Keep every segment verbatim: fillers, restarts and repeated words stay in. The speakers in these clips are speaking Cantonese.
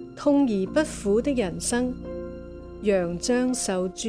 痛而不苦的人生，楊張秀珠。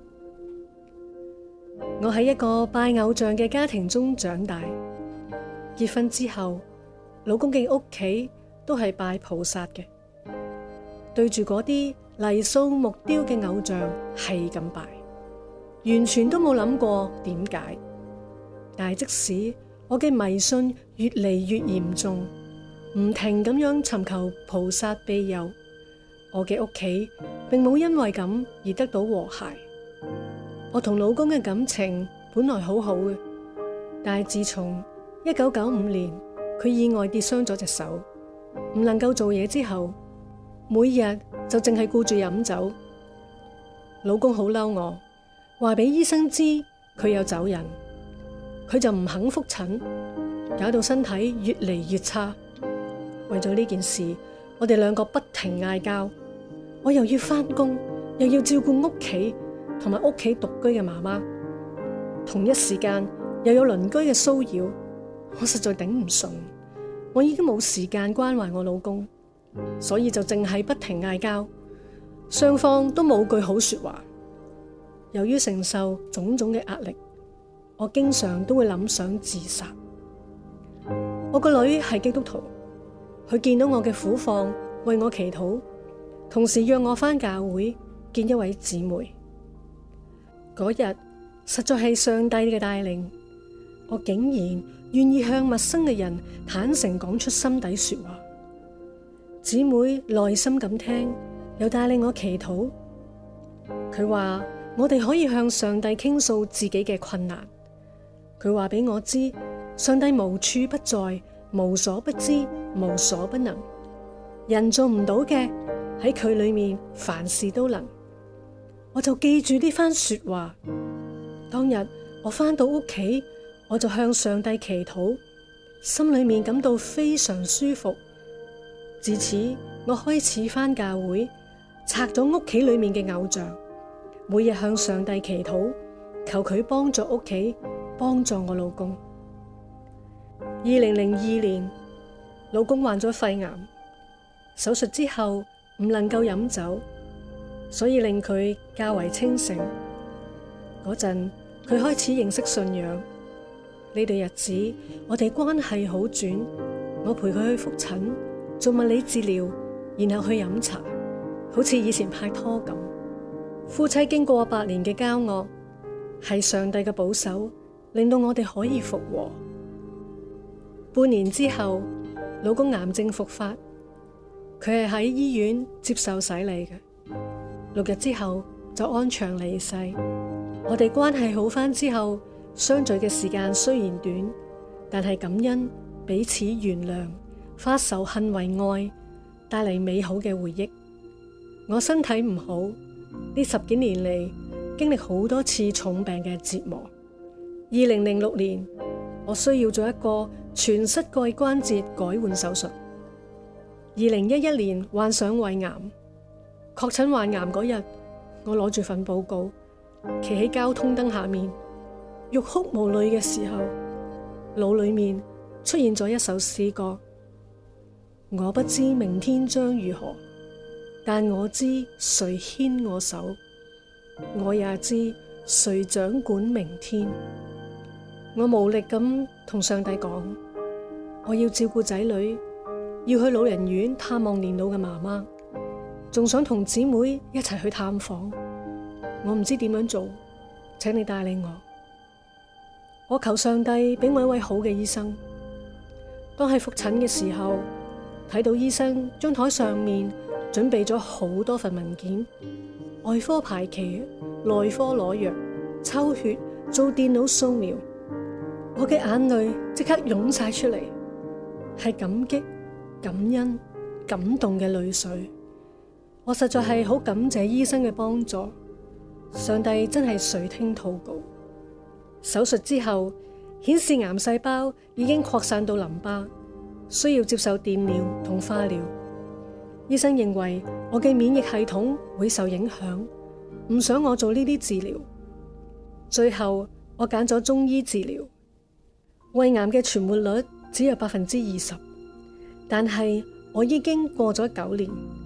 我喺一個拜偶像嘅家庭中長大，結婚之後，老公嘅屋企都係拜菩薩嘅，對住嗰啲泥塑木雕嘅偶像係咁拜，完全都冇諗過點解。但係即使我嘅迷信越嚟越嚴重，唔停咁樣尋求菩薩庇佑，我嘅屋企並冇因為咁而得到和諧。我同老公嘅感情本來好好嘅，但係自從一九九五年佢意外跌傷咗隻手，唔能夠做嘢之後，每日就淨係顧住飲酒。老公好嬲我，話俾醫生知佢有酒癮，佢就唔肯復診，搞到身體越嚟越差。為咗呢件事，我哋兩個不停嗌交，我又要返工，又要照顧屋企同埋屋企獨居嘅媽媽，同一時間又有鄰居嘅騷擾，我實在頂唔順。我已經冇時間關懷我老公，所以就淨係不停嗌交，雙方都冇句好說話。由於承受種種嘅壓力，我經常都會諗想自殺。我個女係基督徒，佢見到我嘅苦況，為我祈禱，同時約我返教會見一位姊妹。嗰日實在係上帝嘅帶領，我竟然願意向陌生嘅人坦誠講出心底說話。姊妹耐心咁聽，又帶領我祈禱。佢話我哋可以向上帝傾訴自己嘅困難。佢話俾我知，上帝無處不在，無所不知，無所不能。人做唔到嘅，喺佢裏面凡事都能。我就記住呢番說話。當日我返到屋企，我就向上帝祈禱，心裏面感到非常舒服。自此，我開始返教會，拆咗屋企裏面嘅偶像，每日向上帝祈禱，求佢幫助屋企，幫助我老公。二零零二年，老公患咗肺癌，手術之後唔能夠飲酒，所以令佢較為清醒。嗰陣佢開始認識信仰。呢段日子我哋關係好轉，我陪佢去復診，做物理治療，然後去飲茶，好似以前拍拖咁。夫妻經過八年嘅交惡，係上帝嘅保守，令到我哋可以復和。半年之後，老公癌症復發，佢係喺醫院接受洗禮嘅。六日之後就安詳離世。我哋關係好返之後，相聚嘅時間雖然短，但係感恩彼此原諒，化仇恨為愛，帶嚟美好嘅回憶。我身體唔好，呢十幾年嚟經歷好多次重病嘅折磨。二零零六年，我需要做一個全膝蓋關節改換手術。二零一一年患上胃癌，確診患癌嗰日，我攞住份報告，企喺交通燈下面，欲哭無淚嘅時候，腦裏面出現咗一首詩歌：我不知明天將如何，但我知誰牽我手，我也知誰掌管明天。我無力咁同上帝講，我要照顧仔女，要去老人院探望年老嘅媽媽，仲想同姊妹一齊去探訪。我唔知點樣做，請你帶領我。我求上帝俾我一位好嘅醫生。當係復診嘅時候，睇到醫生張台上面準備咗好多份文件，外科排期、內科攞藥、抽血、做電腦掃描，我嘅眼淚即刻湧晒出嚟，係感激、感恩、感動嘅淚水。我實在係好感謝醫生嘅幫助，上帝真係垂聽禱告。手術之後顯示癌細胞已經擴散到淋巴，需要接受電療同化療。醫生認為我嘅免疫系統會受影響，唔想我做呢啲治療。最後我揀咗中醫治療。胃癌嘅存活率只有百分之二十，但係我已經過咗九年，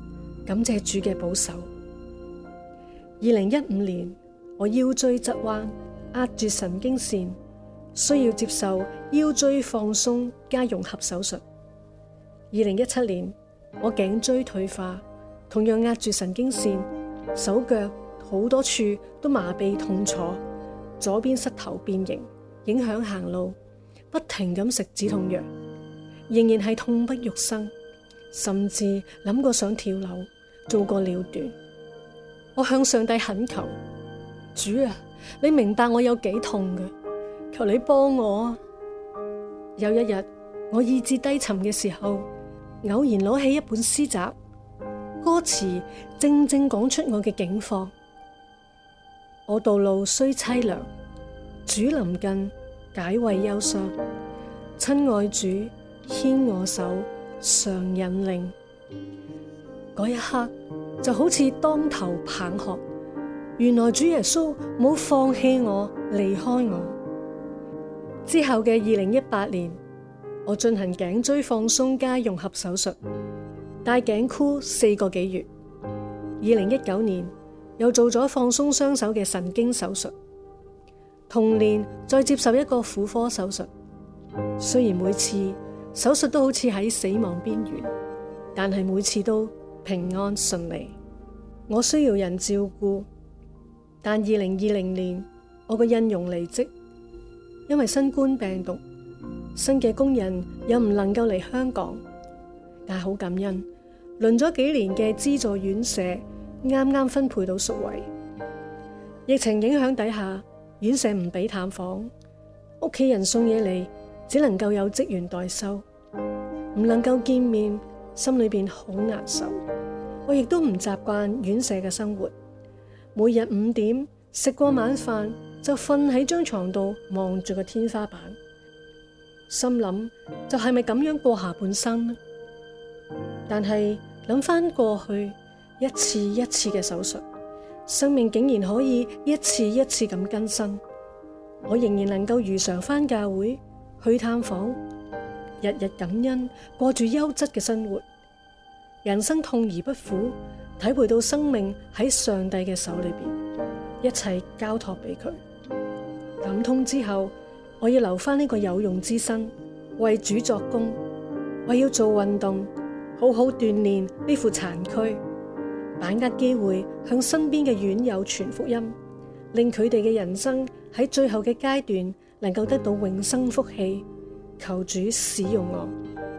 感謝主嘅保守。二零一五年，我腰椎側彎，壓住神經線，需要接受腰椎放鬆加融合手術。二零一七年，我頸椎退化，同樣壓住神經線，手腳好多處都麻痹痛楚，左邊膝頭變形，影響行路，不停咁食止痛藥，仍然係痛不欲生，甚至諗過想跳樓，做過了斷。我向上帝懇求，主啊，你明白我有幾痛嘅，求你幫我啊！有一日，我意志低沉嘅時候，偶然攞起一本詩集，歌詞正正講出我嘅境況。我道路雖淒涼，主臨近，解慰憂傷。親愛主，牽我手，常引領。嗰一刻就好似當頭棒喝，原來主耶穌冇放棄我，離開我。之後嘅二零一八年，我進行頸椎放鬆加融合手術，戴頸箍四個幾月。二零一九年又做咗放鬆雙手嘅神經手術，同年再接受一個婦科手術。雖然每次手術都好似喺死亡邊緣，但係每次都平安順利。我需要人照顧，但二零二零年我個印傭離職，因為新冠病毒，新嘅工人又唔能夠嚟香港。但係好感恩，輪咗幾年嘅資助院舍啱啱分配到宿位。疫情影響底下，院舍唔俾探訪，屋企人送嘢嚟，只能夠有職員代收，唔能夠見面，心裏邊好難受。我亦都唔習慣院舍嘅生活，每日五點食過晚飯就瞓喺張床度望住個天花板，心諗就係咪咁樣過下半生呢？但係諗翻過去一次一次嘅手術，生命竟然可以一次一次咁更新，我仍然能夠如常翻教會去探訪，日日感恩，過住優質嘅生活。人生痛而不苦，體會到生命喺上帝嘅手裏邊，一切交託俾佢。感通之後，我要留翻呢個有用之身，為主作工。我要做運動，好好鍛煉呢副殘軀，把握機會向身邊嘅院友傳福音，令佢哋嘅人生喺最後嘅階段能夠得到永生福氣。求主使用我。